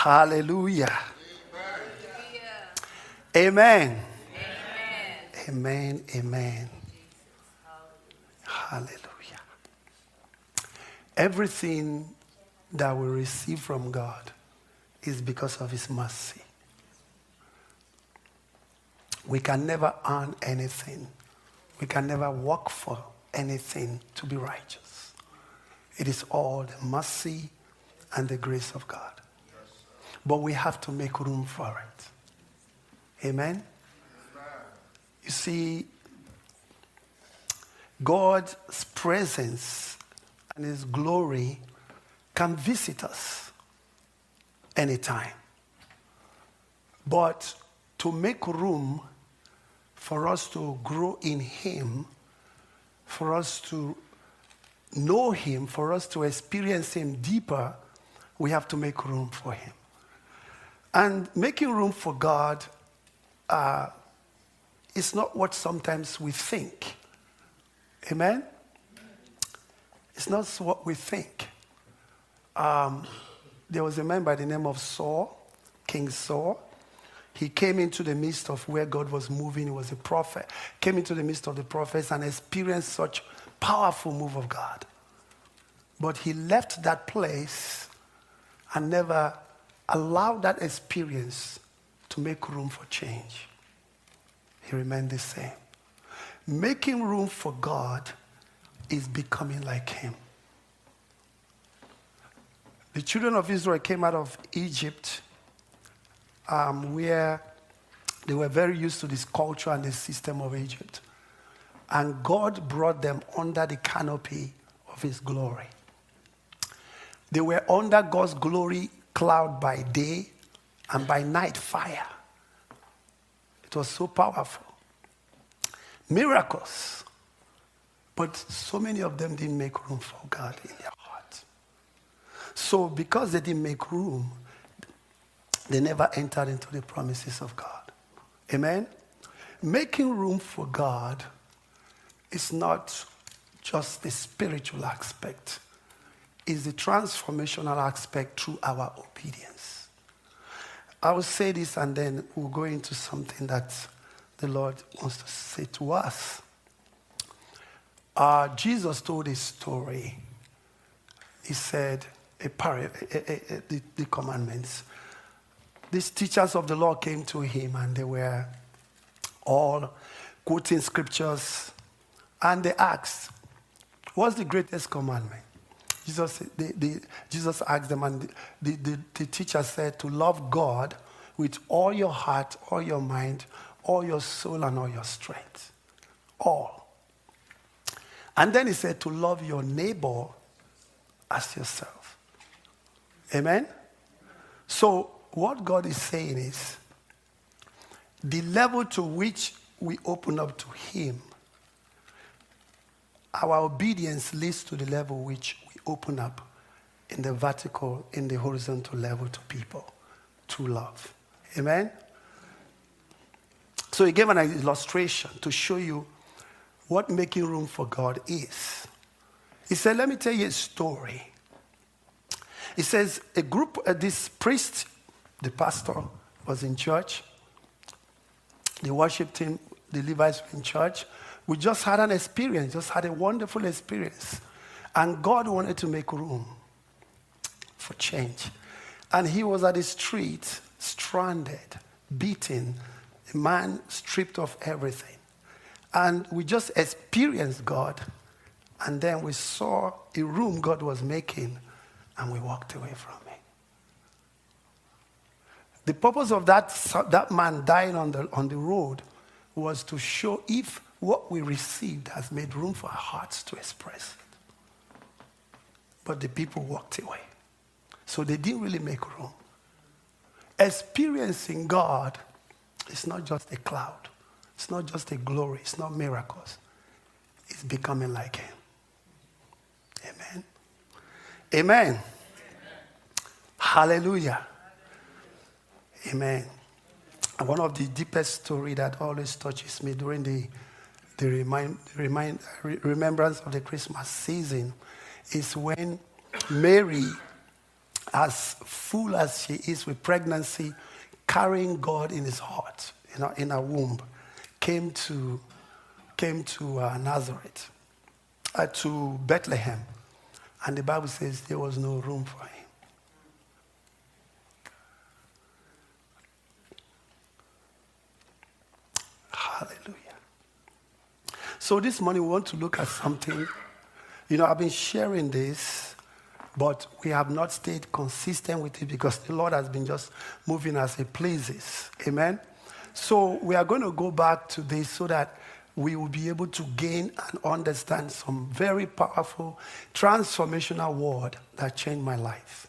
Hallelujah. Amen. Amen. Amen. Hallelujah. Everything that we receive from God is because of his mercy. We can never earn anything. We can never work for anything to be righteous. It is all the mercy and the grace of God. But we have to make room for it. Amen? You see, God's presence and his glory can visit us anytime. But to make room for us to grow in him, for us to know him, for us to experience him deeper, we have to make room for him. And making room for God is not what sometimes we think. Amen? It's not what we think. There was a man by the name of Saul, King Saul. He came into the midst of where God was moving. He was a prophet. Came into the midst of the prophets and experienced such powerful move of God. But he left that place and never allowed that experience to make room for change. He remained the same. Making room for God is becoming like him. The children of Israel came out of Egypt where they were very used to this culture and the system of Egypt. And God brought them under the canopy of his glory. They were under God's glory cloud by day and by night fire. It was so powerful. Miracles. But so many of them didn't make room for God in their heart. So because they didn't make room, they never entered into the promises of God. Amen? Making room for God is not just the spiritual aspect. It's the transformational aspect through our obedience. I will say this and then we'll go into something that the Lord wants to say to us. Jesus told a story. He said, the commandments. These teachers of the law came to him and they were all quoting scriptures. And they asked, what's the greatest commandment? Jesus asked them, and the teacher said, to love God with all your heart, all your mind, all your soul, and all your strength. All. And then he said to love your neighbor as yourself. Amen? So what God is saying is, the level to which we open up to him, our obedience leads to the level which we open up in the vertical, in the horizontal level to people, to love. Amen? So he gave an illustration to show you what making room for God is. He said, let me tell you a story. He says, this priest, the pastor, was in church. They worshipped him, the Levites were in church. We just had an experience, just had a wonderful experience. And God wanted to make room for change. And he was at the street, stranded, beaten, a man stripped of everything. And we just experienced God. And then we saw a room God was making, and we walked away from it. The purpose of that man dying on the road was to show if what we received has made room for our hearts to express it. But the people walked away. So they didn't really make room. Experiencing God is not just a cloud. It's not just a glory. It's not miracles. It's becoming like him. Amen. Amen. Amen. Hallelujah. Amen. And one of the deepest stories that always touches me during the remembrance of the Christmas season is when Mary as full as she is with pregnancy, carrying God in his heart, in her womb, came to Nazareth, to Bethlehem. And the Bible says there was no room for him. Hallelujah. So this morning we want to look at something. I've been sharing this, but we have not stayed consistent with it because the Lord has been just moving as He pleases. Amen? So we are going to go back to this so that we will be able to gain and understand some very powerful transformational word that changed my life.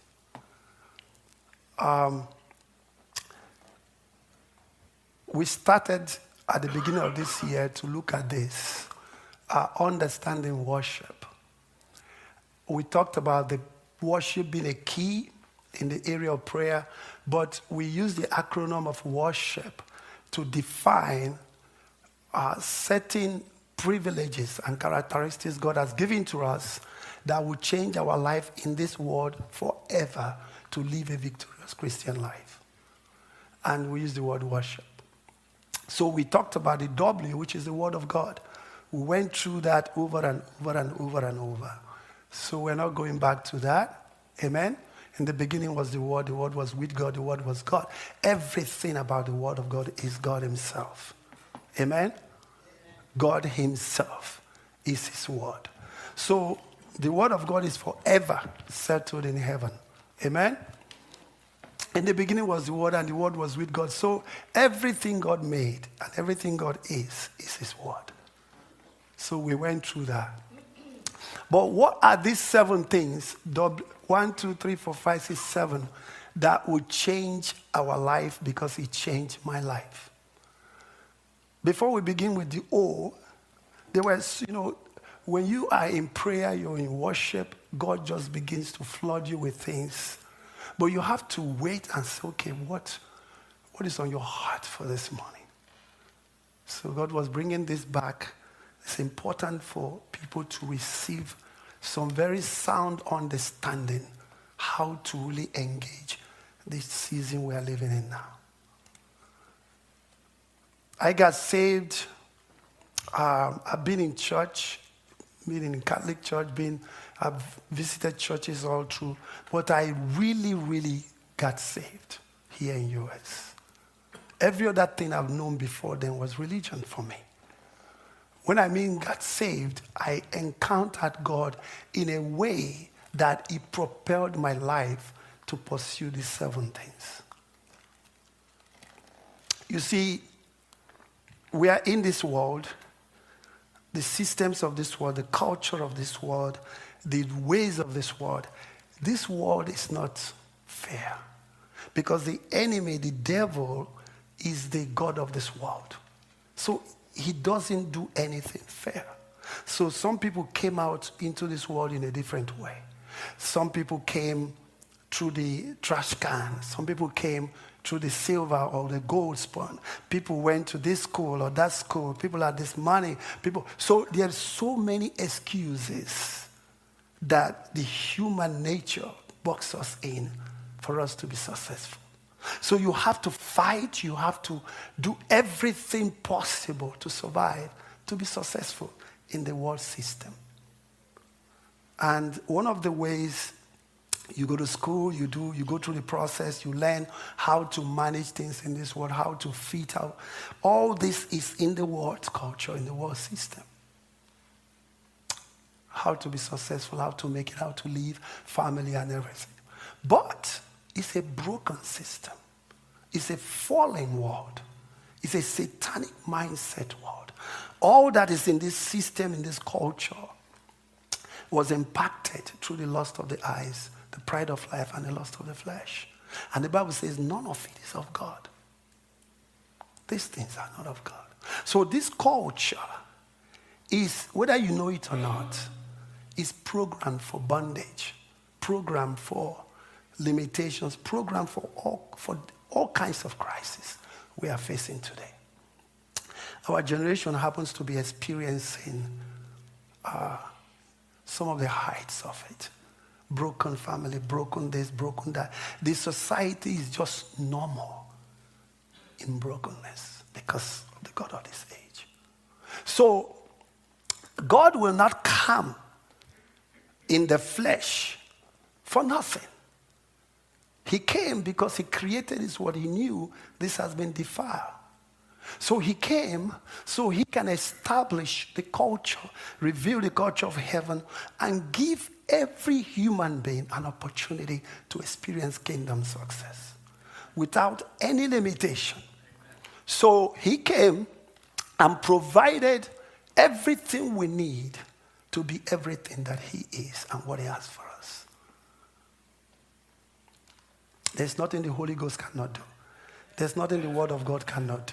We started at the beginning of this year to look at this, understanding worship. We talked about the worship being a key in the area of prayer, but we used the acronym of worship to define certain privileges and characteristics God has given to us that will change our life in this world forever to live a victorious Christian life. And we use the word worship. So we talked about the W, which is the word of God. We went through that over and over and over and over. So we're not going back to that. Amen? In the beginning was the word was with God, the word was God. Everything about the word of God is God himself. Amen? God himself is his word. So the word of God is forever settled in heaven. Amen? In the beginning was the word, and the word was with God. So everything God made and everything God is his word. So we went through that. But what are these 7 things, 1, 2, 3, 4, 5, 6, 7, that would change our life because it changed my life? Before we begin with the O, there was, when you are in prayer, you're in worship, God just begins to flood you with things. But you have to wait and say, okay, what is on your heart for this morning? So God was bringing this back. It's important for people to receive some very sound understanding how to really engage this season we are living in now. I got saved. I've been in church, been in Catholic church, I've visited churches all through, but I really, really got saved here in U.S. Every other thing I've known before then was religion for me. When I mean got saved, I encountered God in a way that He propelled my life to pursue these 7 things. You see, we are in this world, the systems of this world, the culture of this world, the ways of this world. This world is not fair because the enemy, the devil, is the god of this world. So he doesn't do anything fair. So some people came out into this world in a different way. Some people came through the trash can. Some people came through the silver or the gold spoon. People went to this school or that school. People had this money. So there are so many excuses that the human nature boxes us in for us to be successful. So you have to fight. You have to do everything possible to survive, to be successful in the world system. And one of the ways you go to school, you go through the process, you learn how to manage things in this world, how to fit out. All this is in the world culture, in the world system. How to be successful, how to make it, how to live, family and everything. But it's a broken system. It's a fallen world. It's a satanic mindset world. All that is in this system, in this culture, was impacted through the lust of the eyes, the pride of life, and the lust of the flesh. And the Bible says none of it is of God. These things are not of God. So this culture is, whether you know it or not, is programmed for bondage, programmed for limitations, programmed for all kinds of crises we are facing today. Our generation happens to be experiencing some of the heights of it. broken family, broken this, broken that. The society is just normal in brokenness because of the God of this age. So God will not come in the flesh for nothing. He came because he created this world. He knew this has been defiled. So he came so he can establish the culture, reveal the culture of heaven, and give every human being an opportunity to experience kingdom success without any limitation. So he came and provided everything we need to be everything that he is and what he has for us. There's nothing the Holy Ghost cannot do. There's nothing the Word of God cannot do.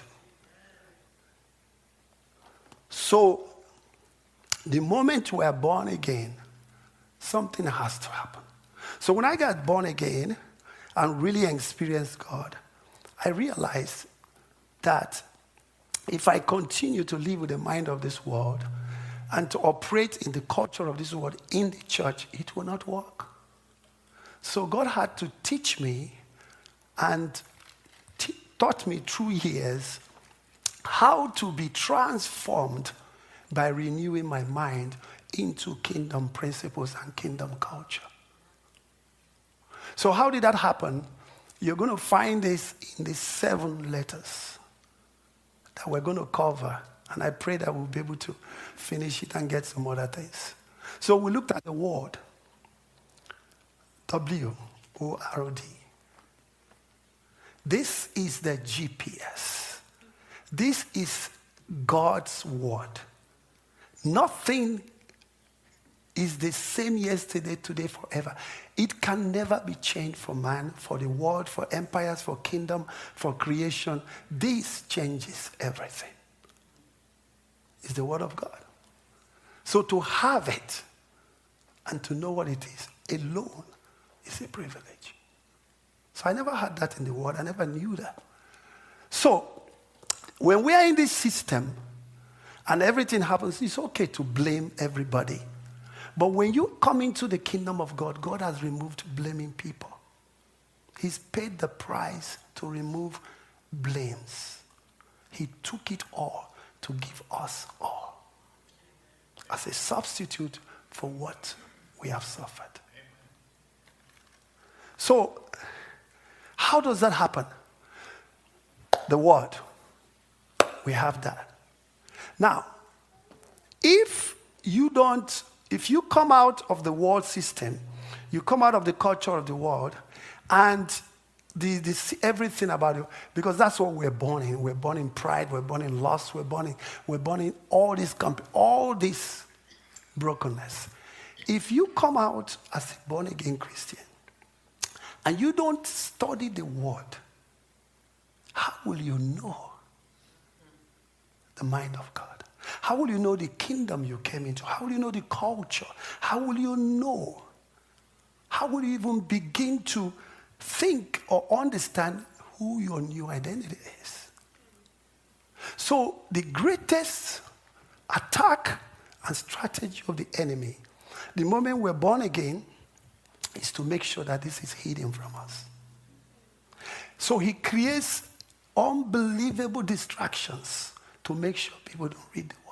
So, the moment we are born again, something has to happen. So when I got born again and really experienced God, I realized that if I continue to live with the mind of this world and to operate in the culture of this world in the church, it will not work. So God had to teach me and taught me through years how to be transformed by renewing my mind into kingdom principles and kingdom culture. So how did that happen? You're going to find this in the 7 letters that we're going to cover. And I pray that we'll be able to finish it and get some other things. So we looked at the word. W-O-R-D. This is the GPS. This is God's word. Nothing is the same yesterday, today, forever. It can never be changed for man, for the world, for empires, for kingdom, for creation. This changes everything. It's the word of God. So to have it and to know what it is alone is a privilege. So I never had that in the word. I never knew that. So when we are in this system and everything happens, it's okay to blame everybody. But when you come into the kingdom of God, God has removed blaming people. He's paid the price to remove blames. He took it all to give us all as a substitute for what we have suffered. So, how does that happen? The word. We have that. Now, if you come out of the world system, you come out of the culture of the world, and everything about you, because that's what we're born in. We're born in pride, we're born in lust, we're born in all this brokenness. If you come out as a born-again Christian, and you don't study the word, how will you know the mind of God? How will you know the kingdom you came into? How will you know the culture? How will you know? How will you even begin to think or understand who your new identity is? So the greatest attack and strategy of the enemy, the moment we're born again, is to make sure that this is hidden from us. So he creates unbelievable distractions to make sure people don't read the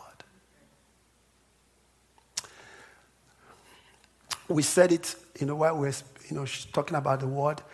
word. We said it, while we're talking about the word.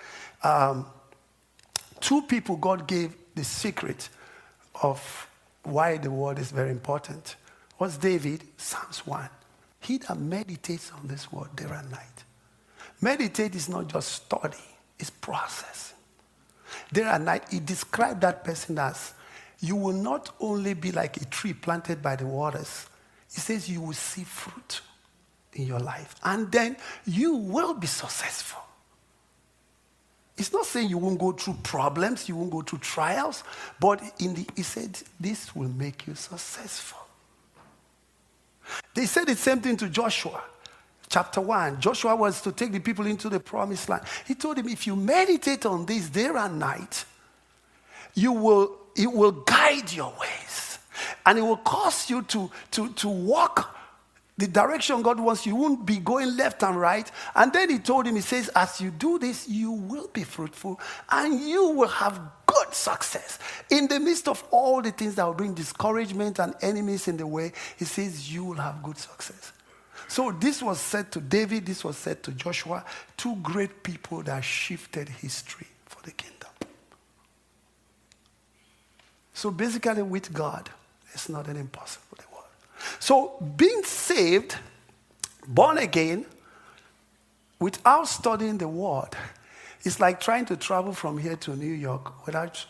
2 people God gave the secret of why the word is very important. Was David, Psalms 1. He that meditates on this word day and night. Meditate is not just study, it's process. Day and night, he described that person as, you will not only be like a tree planted by the waters. He says you will see fruit in your life. And then you will be successful. It's not saying you won't go through problems, you won't go through trials, but he said this will make you successful. They said the same thing to Joshua. Chapter 1, Joshua was to take the people into the promised land. He told him, if you meditate on this day and night, it will guide your ways. And it will cause you to walk the direction God wants, you won't be going left and right. And then he told him, he says, as you do this, you will be fruitful and you will have good success. In the midst of all the things that will bring discouragement and enemies in the way, he says, you will have good success. So this was said to David, this was said to Joshua, two great people that shifted history for the kingdom. So basically with God, it's not an impossible word. So being saved, born again, without studying the word, is like trying to travel from here to New York without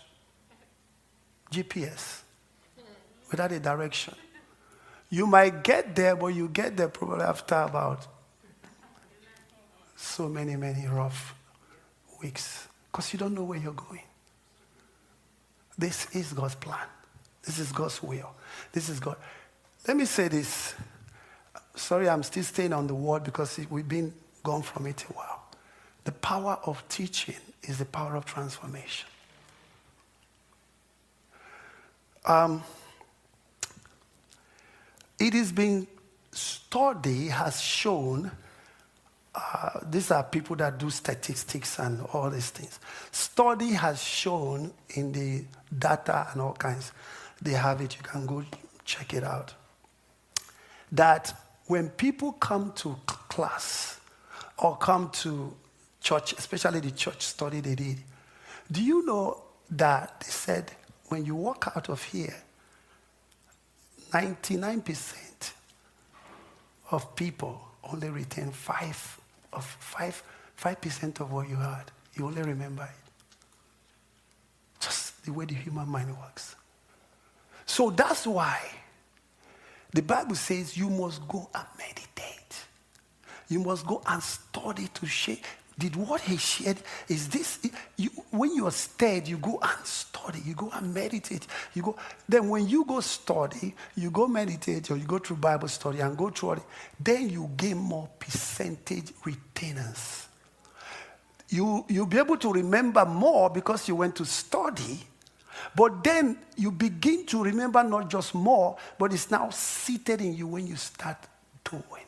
GPS, without a direction. You might get there, but you get there probably after about so many rough weeks because you don't know where you're going. This is God's plan. This is God's will. This is God. Let me say this. Sorry, I'm still staying on the word because we've been gone from it a while. The power of teaching is the power of transformation. It is being studied, has shown, these are people that do statistics and all these things. Study has shown in the data and all kinds, they have it, you can go check it out, that when people come to class or come to church, especially the church study they did, do you know that they said when you walk out of here, 99% of people only retain 5% of what you heard. You only remember it. Just the way the human mind works. So that's why the Bible says you must go and meditate. You must go and study to share. Did what he shared, is this, when you are stirred, you go and study, you go and meditate. Then when you go study, you go meditate, or you go through Bible study and go through it, then you gain more percentage retainers. You'll be able to remember more because you went to study, but then you begin to remember not just more, but it's now seated in you when you start doing it.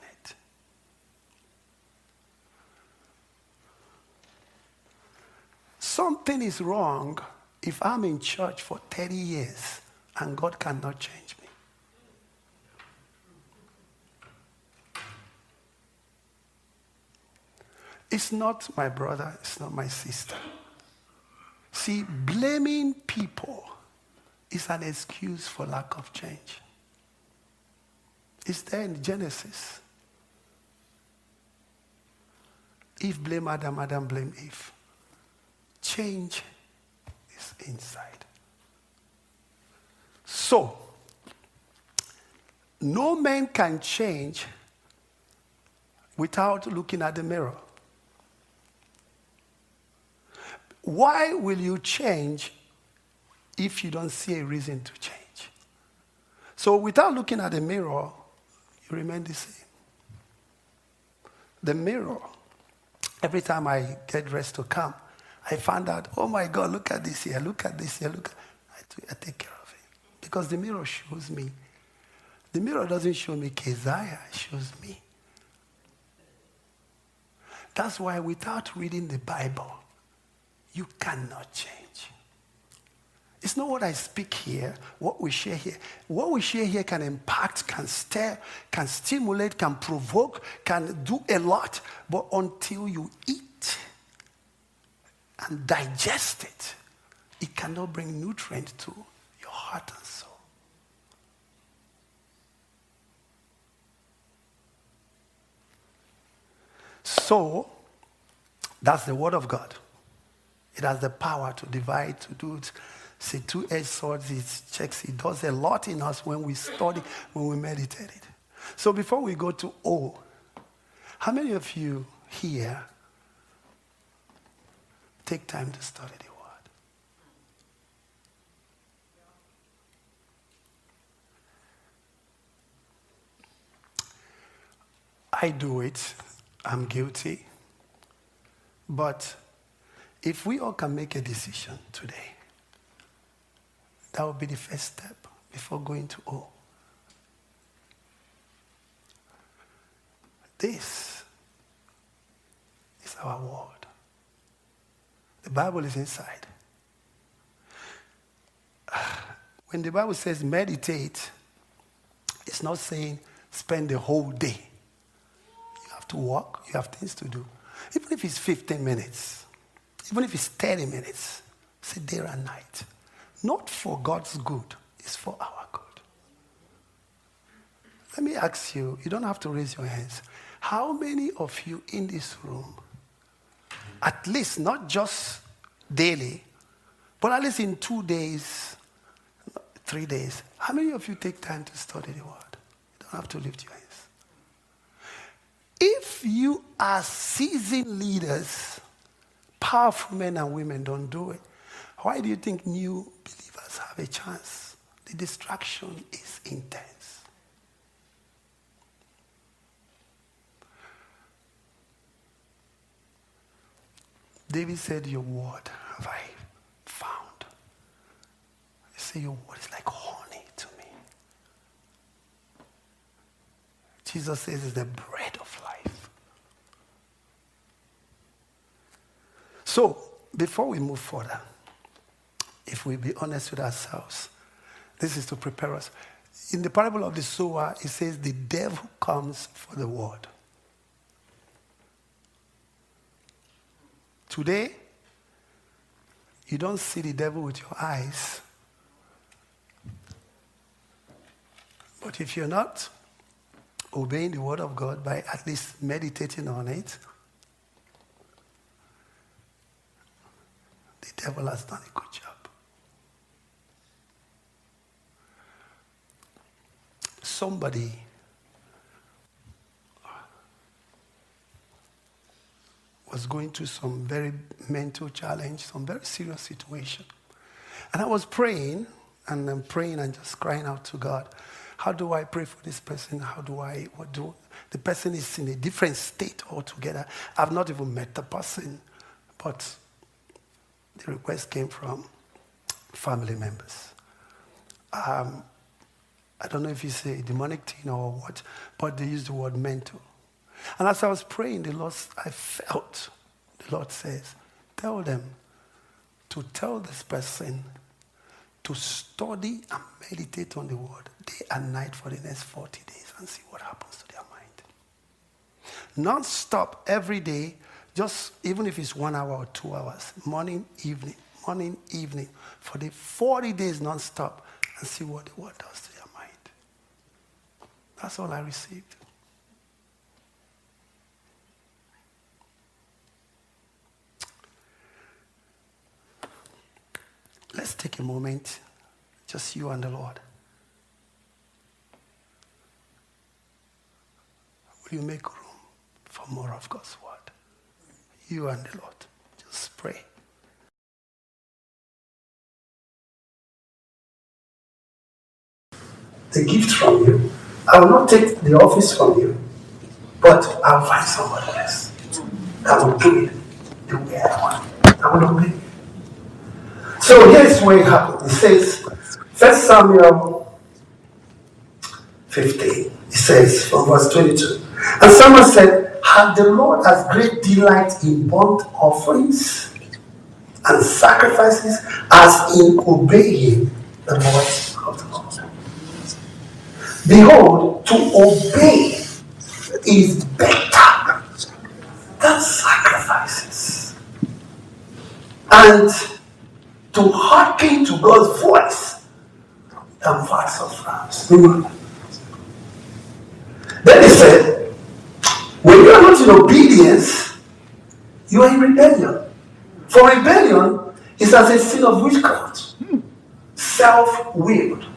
Something is wrong if I'm in church for 30 years and God cannot change me. It's not my brother, it's not my sister. See, blaming people is an excuse for lack of change. It's there in Genesis. Eve blamed Adam, Adam blamed Eve. Change is inside. So, no man can change without looking at the mirror. Why will you change if you don't see a reason to change? So without looking at the mirror, you remain the same. The mirror, every time I get dressed to come, I find out, oh my God, look at this here, look at this here, I take care of it. Because the mirror shows me. The mirror doesn't show me Keziah, it shows me. That's why without reading the Bible, you cannot change. It's not what I speak here, what we share here. What we share here can impact, can stir, can stimulate, can provoke, can do a lot. But until you eat and digest it, it cannot bring nutrient to your heart and soul. So, that's the word of God. It has the power to divide, to do it. See, two-edged swords, it does a lot in us when we study, when we meditate it. So before we go to O, how many of you here take time to study the word? I do it. I'm guilty. But if we all can make a decision today, that would be the first step before going to O. This is our word. The Bible is inside. When the Bible says meditate, it's not saying spend the whole day. You have to walk, you have things to do. Even if it's 15 minutes, even if it's 30 minutes, it's a day and night. Not for God's good, it's for our good. Let me ask you, you don't have to raise your hands. How many of you in this room, at least not just daily, but at least in 2 days, 3 days, how many of you take time to study the word? You don't have to lift your hands. If you are seasoned leaders, powerful men and women don't do it, why do you think new believers have a chance? The distraction is intense. David said, your word have I found. He said, your word is like honey to me. Jesus says it's the bread of life. So, before we move further, if we be honest with ourselves, this is to prepare us. In the parable of the sower, it says the devil comes for the word. Today, you don't see the devil with your eyes. But if you're not obeying the word of God by at least meditating on it, the devil has done a good job. Somebody was going through some very mental challenge, some very serious situation. And I was praying, and I'm praying and just crying out to God. How do I pray for this person? What do? The person is in a different state altogether. I've not even met the person, but the request came from family members. I don't know if it's a demonic thing or what, but they use the word mental. And as I was praying, I felt the Lord says, tell them to tell this person to study and meditate on the word day and night for the next 40 days and see what happens to their mind. Non-stop every day, just even if it's 1 hour or 2 hours, morning, evening, for the 40 days non-stop and see what the word does to their mind. That's all I received. Let's take a moment, just you and the Lord. Will you make room for more of God's word? You and the Lord. Just pray. The gift from you. I will not take the office from you, but I'll find somebody else that will do it the way I want. I will obey. So here's where it happened. It says, 1 Samuel 15, it says from verse 22. And someone said, had the Lord as great delight in burnt offerings and sacrifices as in obeying the voice of the Lord? Behold, to obey is better than sacrifices, and to hearken to God's voice than fats of rams. Then he said, when you are not in obedience, you are in rebellion. For rebellion is as a sin of witchcraft, self-willed.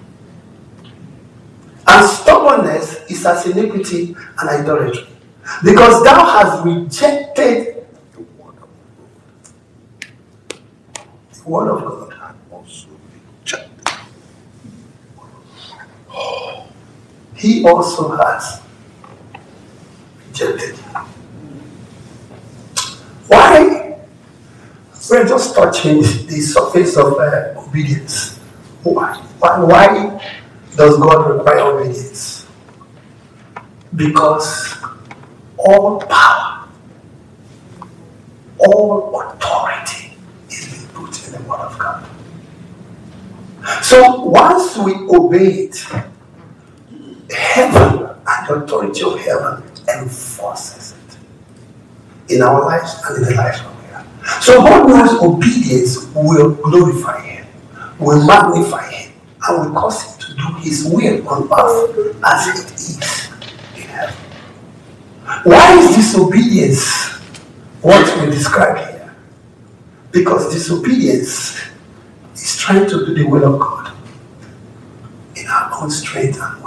And stubbornness is as iniquity and idolatry. Because thou hast rejected the word of God. He also has rejected you. Why? We're just touching the surface of obedience. Why does God require obedience? Because all power, all authority is being put in the Word of God. So once we obey it, heaven and the authority of heaven enforces it in our lives and in the lives of God. So God knows obedience will glorify Him, will magnify Him, and will cause Him to do His will on earth as it is in heaven. Why is disobedience what we describe here? Because disobedience is trying to do the will of God in our own strength and will.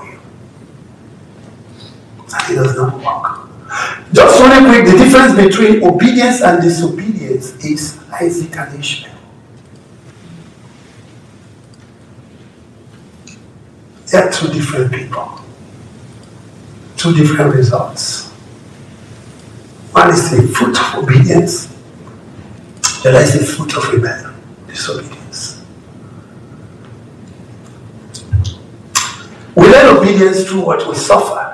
And it does not work. Just really quick, the difference between obedience and disobedience is Isaac and Ishmael. They are two different people. Two different results. One is the fruit of obedience. The other is the fruit of rebellion, disobedience. We learn obedience through what we suffer.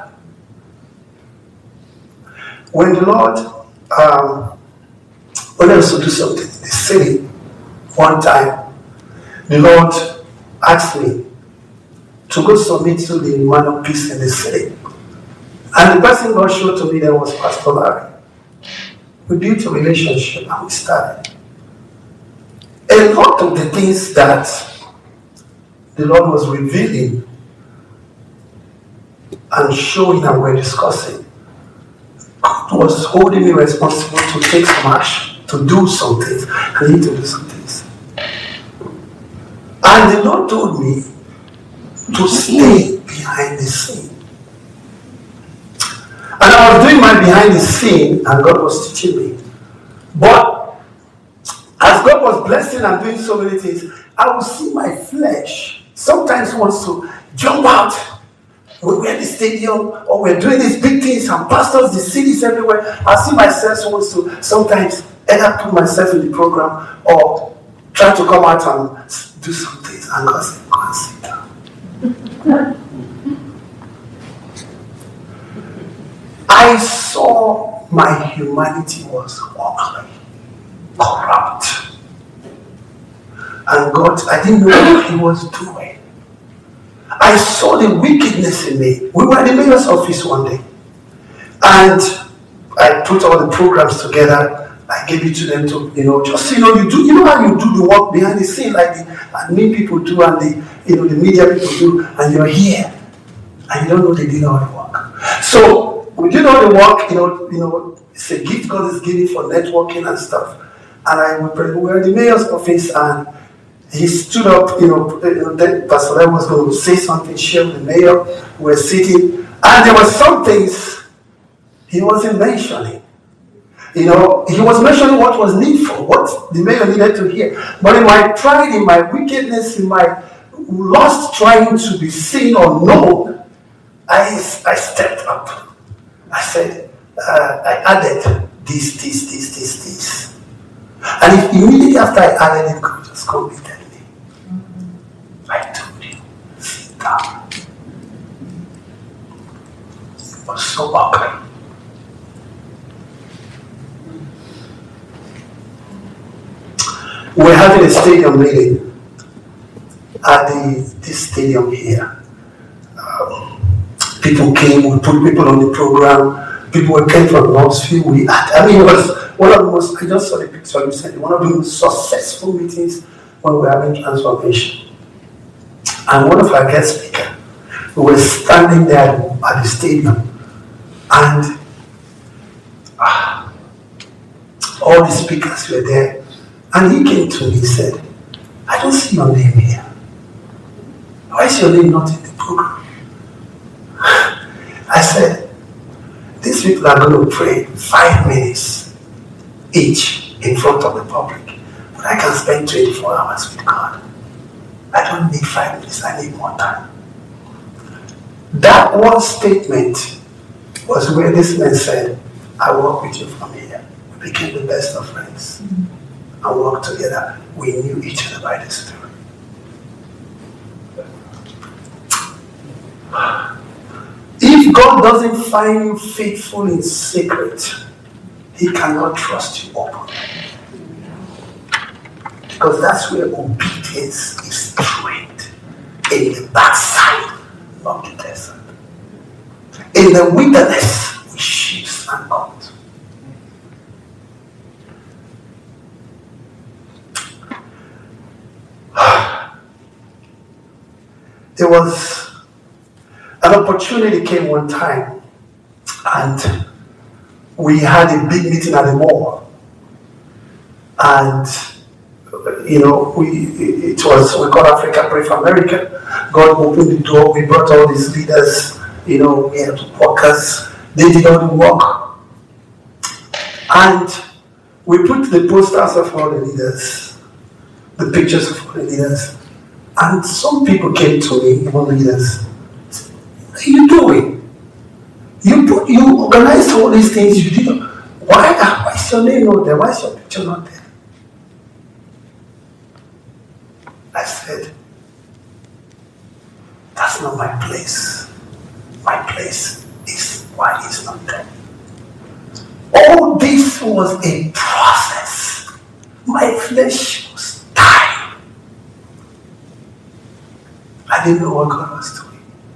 When the Lord wanted us to do something in the city, one time, the Lord asked me to go submit to the man of peace in the city. And the person God showed to me there was Pastor Larry. We built a relationship and we started. A lot of the things that the Lord was revealing and showing and we're discussing, God was holding me responsible to take some action, to do some things. I need to do some things. And the Lord told me to stay behind the scene. And I was doing my behind the scene, and God was teaching me. But as God was blessing and doing so many things, I would see my flesh sometimes wants to jump out. We're in the stadium, or we're doing these big things, and pastors, the cities everywhere. I see myself wants to sometimes either put myself in the program or try to come out and do some things. And God said, go and sit down. I saw my humanity was ugly, corrupt. And God, I didn't know what He was doing. I saw the wickedness in me. We were at the mayor's office one day. And I put all the programs together. I gave it to them to, just, you know how you do the work behind the scene, like the admin people do and the media people do, and you're here. And you don't know they did all the work. So we did all the work, it's a gift God is giving for networking and stuff. And we were at the mayor's office, and he stood up, then Pastor Len was going to say something, share with the mayor. We were sitting, and there were some things he wasn't mentioning. He was mentioning what was needful, what the mayor needed to hear. But in my pride, in my wickedness, in my lust trying to be seen or known, I stepped up. I said, I added this. And if immediately after I added it, God just committed me. I told you, sit down. It was so ugly. We're having a stadium meeting at this stadium here. People came, we put people on the program. People came from Knoxville. It was one of the most, I just saw the picture recently, one of the most successful meetings when we were having transformation. And one of our guest speakers, we were standing there at the stadium, and all the speakers were there. And he came to me and said, I don't see your name here. Why is your name not in the program? I said, these people are going to pray 5 minutes each in front of the public. But I can spend 24 hours with God. I don't need 5 minutes, I need more time. That one statement was where this man said, I walk with you from here. We became the best of friends. And worked together. We knew each other by the Spirit. If If God doesn't find you faithful in secret, He cannot trust you openly. Because that's where obedience is trained. In the backside of the desert. In the wilderness with sheep and goats. There was an opportunity came one time, and we had a big meeting at the mall. And we call Africa Pray for America. God opened the door. We brought all these leaders. We had workers. They did all the work. And we put the posters of all the leaders, the pictures of all the leaders. And some people came to me, even leaders. What are you doing? You organized all these things. You did. Why is your name not there? Why is your picture not there? I said, that's not my place. My place is why he's not there. All this was a process. My flesh was dying. I didn't know what God was doing.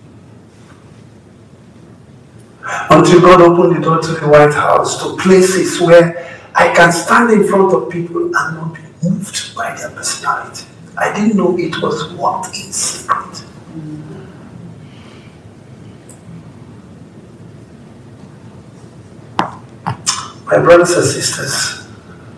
Until God opened the door to the White House, to places where I can stand in front of people and not be moved by their personality. I didn't know it was worked in secret. My brothers and sisters,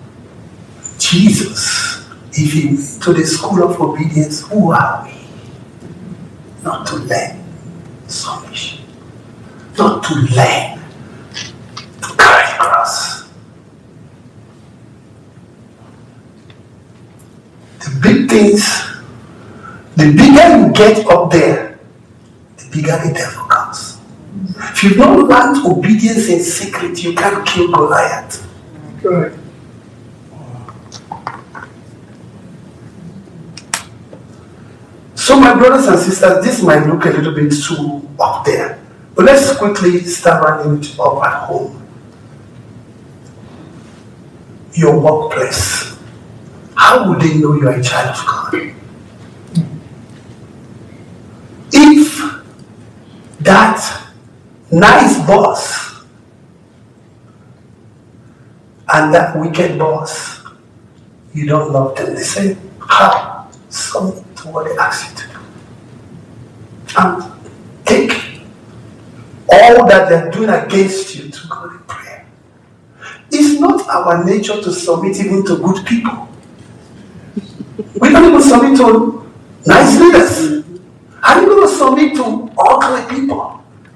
Jesus, if he went to the school of obedience, who are we? Not to learn submission. Not to learn to carry the cross. The big things, the bigger you get up there, the bigger the devil comes. If you've not learned obedience in secret, you can't kill Goliath. Right. So my brothers and sisters, this might look a little bit too up there. But let's quickly start running it up at home. Your workplace. How would they know you are a child of God? If that nice boss and that wicked boss, you don't love them, they say, how? Submit to what they ask you to do. And take all that they're doing against you to God in prayer. It's not our nature to submit even to good people. We don't even submit to nice leaders. How are you going to submit to ugly people?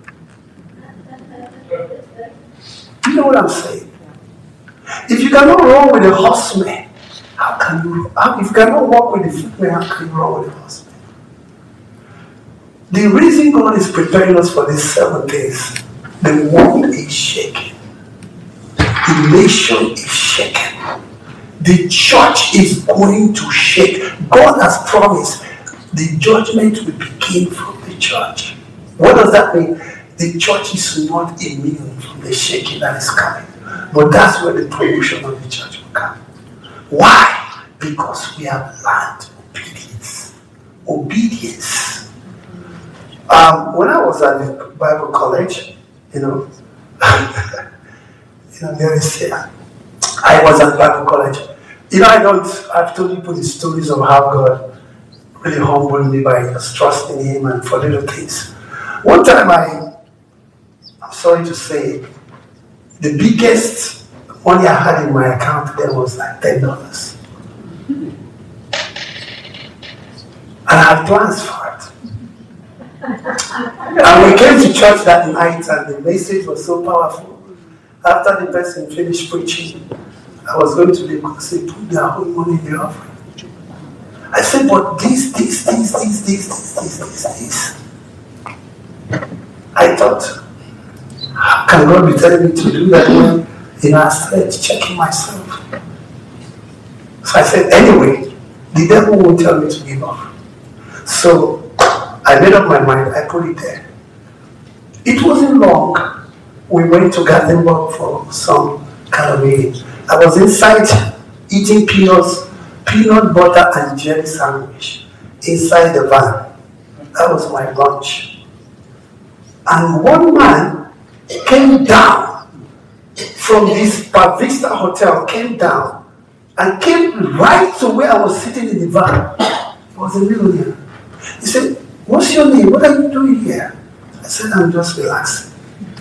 You know what I'm saying? If you cannot roll with a horseman, how can you? If you cannot walk with the footman, how can you roll with a horseman? The reason God is preparing us for these 7 days, the world is shaking. The nation is shaking. The church is going to shake. God has promised the judgment will begin from the church. What does that mean? The church is not immune from the shaking that is coming. But that's where the promotion of the church will come. Why? Because we have learned obedience. Obedience. When I was at the Bible college, there is, I was at Bible college. I've told people the stories of how God really humbled me by just trusting Him and for little things. One time I'm sorry to say, the biggest money I had in my account then was like $10. And I had plans for it. And we came to church that night and the message was so powerful. After the person finished preaching, I was going to leave and say, put their whole money in the offering. I said, but this. I thought, how can God be telling me to do that when I started checking myself? So I said, anyway, the devil won't tell me to give up. So I made up my mind, I put it there. It wasn't long. We went to Gothenburg for some kind of meeting. I was inside eating peanut butter and jelly sandwich inside the van. That was my lunch. And one man came down from this Park Vista hotel, came down and came right to where I was sitting in the van. He was a millionaire. He said, "What's your name? What are you doing here?" I said, "I'm just relaxing."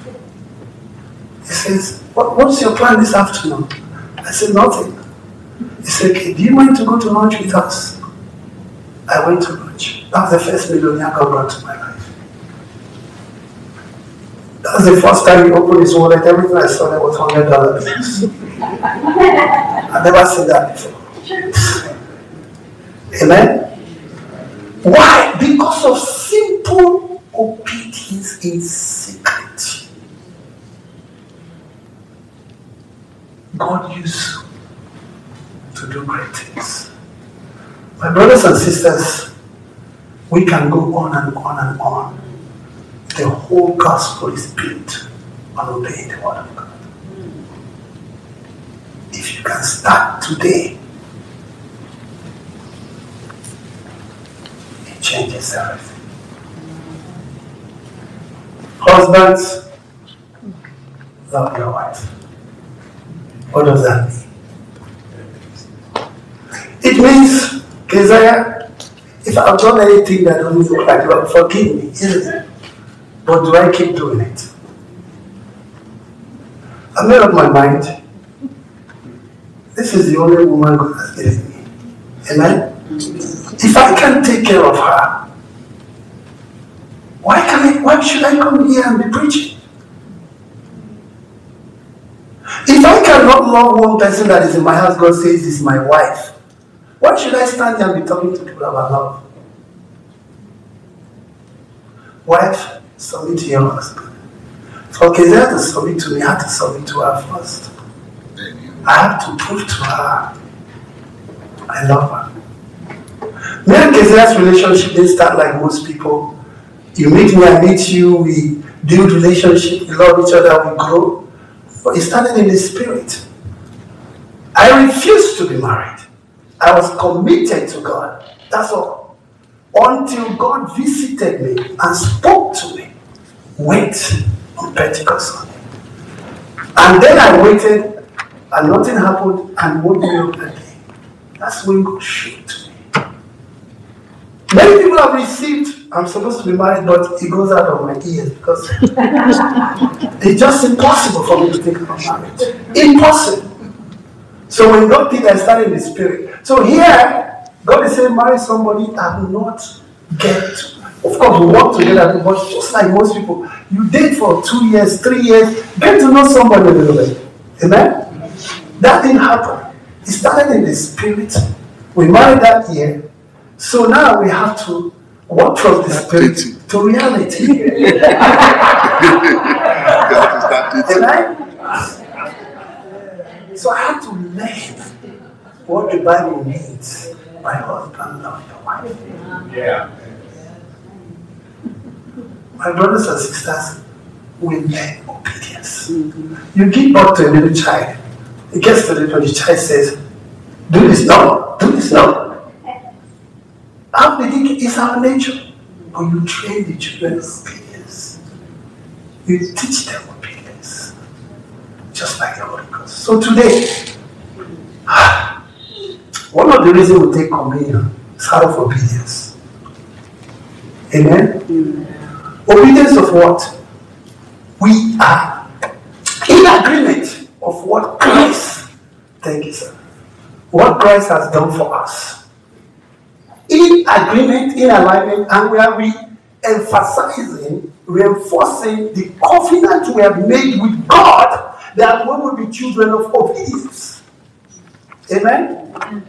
He says, "What's your plan this afternoon?" I said, "Nothing." He said, "Okay, do you mind to go to lunch with us?" I went to lunch. That was the first millionaire God brought to my life. That was the first time he opened his wallet. Everything I saw there was $100 bills. I've never seen that before. Amen? Why? Because of simple obedience in secret. God used to do great things. My brothers and sisters, we can go on and on and on. The whole gospel is built on obeying the word of God. If you can start today, it changes everything. Husbands, love your wife. What does that mean? It means, Keziah, if I've done anything that doesn't look like God, forgive me, isn't it? But do I keep doing it? I made up my mind. This is the only woman God has given me. Amen? If I can't take care of her, why should I come here and be preaching? If I cannot love one person that is in my house, God says is my wife, why should I stand here and be talking to people about love? Wife, submit to your husband. For Keziah to submit to me, I have to submit to her first. I have to prove to her I love her. Me and Keziah's relationship didn't start like most people. You meet me, I meet you, we build relationship, we love each other, we grow. But it started in the spirit. I refused to be married. I was committed to God. That's all. Until God visited me and spoke to me. Wait on Pentecost Sunday. And then I waited and nothing happened and woke me up that day. That's when God showed to me. Many people have received, I'm supposed to be married, but it goes out of my ears because it's just impossible for me to think about marriage. Impossible. So when God did, I started in the spirit. So here, God is saying, marry somebody I will not get to. Of course, we work together, but just like most people, you date for 2 years, 3 years, get to know somebody a little bit. Amen? That didn't happen. It started in the spirit. We married that year. So now we have to walk from the spirit to reality. Amen? So I had to learn what the Bible means. My husband, love your wife. Yeah. My brothers and sisters, we learn obedience. You give birth to a little child. It gets to the point the child says, do this now, do this now. How did it is our nature? But you train the children obedience. You teach them obedience. Just like the Holy Ghost. So today, one of the reasons we take communion is out of obedience. Amen? Obedience of what? We are in agreement of what Christ, thank you, sir, what Christ has done for us. In agreement, in alignment, and we are re-emphasizing, reinforcing the covenant we have made with God that we will be children of obedience. Amen?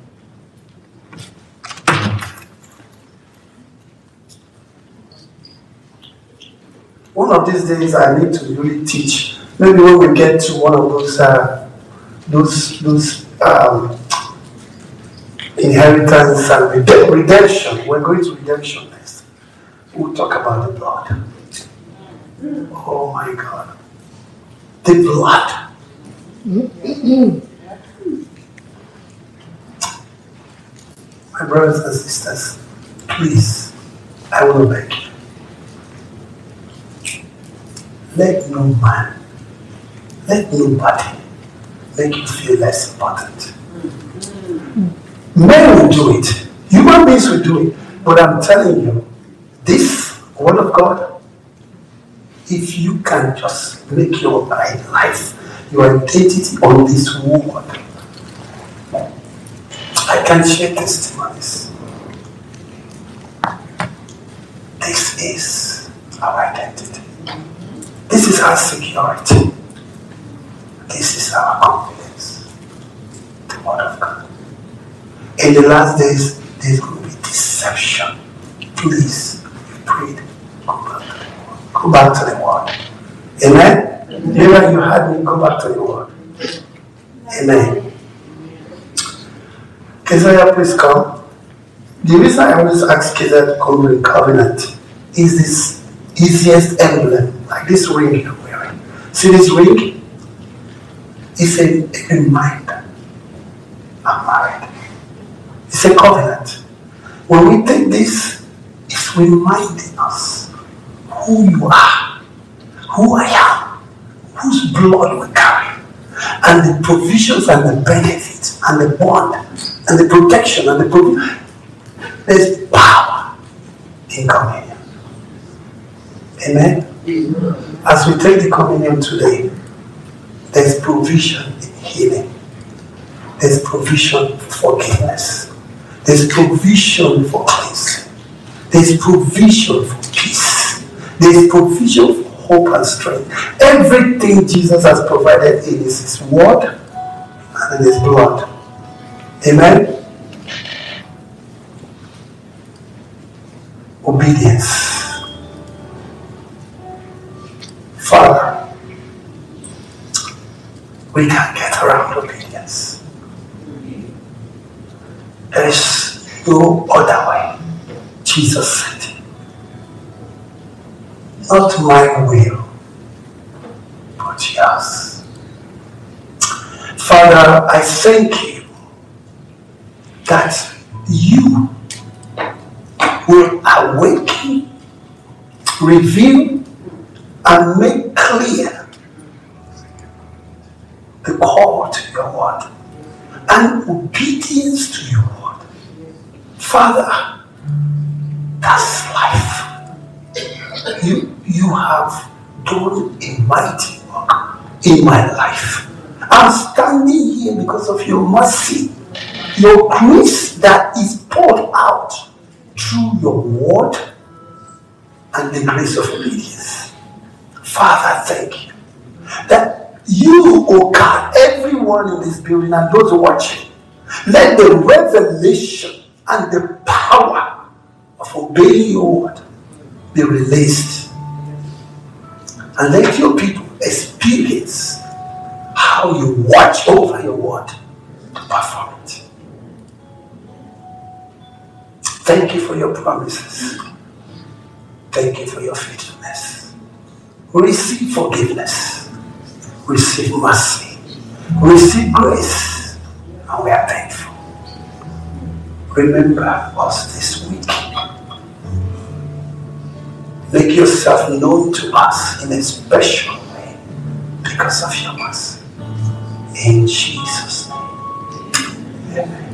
One of these days I need to really teach. Maybe when we get to one of those inheritance and redemption. We're going to redemption next. We'll talk about the blood. Oh my God. The blood. My brothers and sisters, please, I will beg you. Let no man, let nobody make you feel less important. Men will do it. Human beings will do it. But I'm telling you, this word of God, if you can just make your life, your identity on this word, I can share testimonies. This is our identity. This is our security. This is our confidence. The word of God. In the last days, there's going to be deception. Please, we prayed. Go back to the word. Amen? Never you had me, go back to the word. Amen. Keziah, please come. The reason I always ask Keziah to come to the covenant is this easiest emblem, like this ring you're wearing. See this ring? It's a reminder. I'm married. It's a covenant. When we take this, it's reminding us who you are, who I am, whose blood we carry, and the provisions and the benefits and the bond and the protection and the provision. There's power in communion. Amen? As we take the communion today, there's provision in healing. There's provision for forgiveness. There's provision for cleansing. There's provision for peace. There's provision for hope and strength. Everything Jesus has provided in His word and in His blood. Amen? Obedience. Father, we can't get around obedience. There is no other way. Jesus said, not my will, but yours. Father, I thank you that you will awaken, reveal, and make clear the call to your word and obedience to your word. Father, that's life. You have done a mighty work in my life. I'm standing here because of your mercy, your grace that is poured out through your word and the grace of obedience. Father, thank you that you, oh God, everyone in this building and those watching, let the revelation and the power of obeying your word be released. And let your people experience how you watch over your word to perform it. Thank you for your promises. Thank you for your faithfulness. Receive forgiveness. Receive mercy. Receive grace. And we are thankful. Remember us this week. Make yourself known to us in a special way because of your mercy. In Jesus' name. Amen.